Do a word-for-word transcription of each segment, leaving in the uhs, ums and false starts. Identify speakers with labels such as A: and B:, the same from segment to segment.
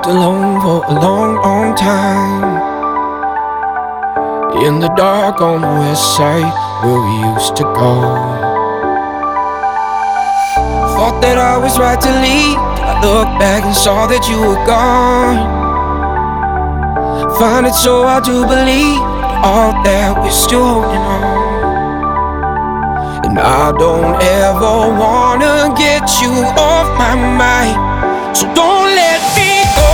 A: walked alone for a long, long time, in the dark on the west side where we used to go. Thought that I was right to leave, till I looked back and saw that you were gone. Find it so hard to believe all that we're still holding on. And I don't ever wanna get you off my mind, so don't let me go.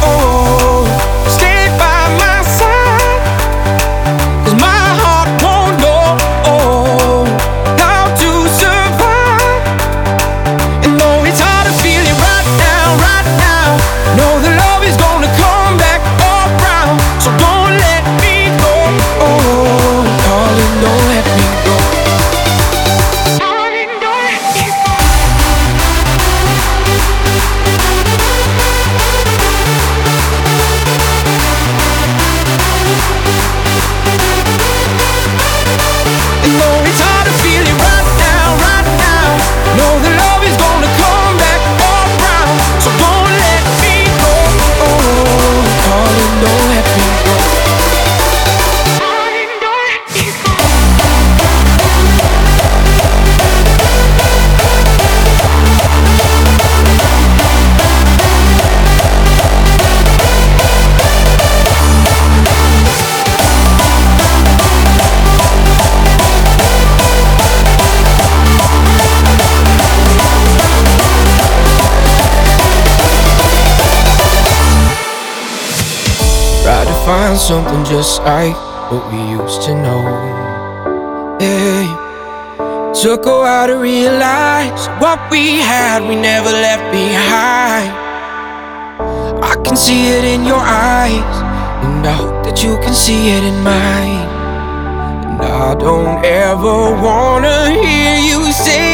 A: Stay by my side, 'cause my heart won't know how to survive. And though it's hard to feel it right now, right now, know that love is gonna come back around. So don't let me go, darling, don't let me go. Try to find something just like what we used to know. Yeah. Took a while to realize what we had, we never left behind. I can see it in your eyes, and I hope that you can see it in mine. And I don't ever wanna hear you say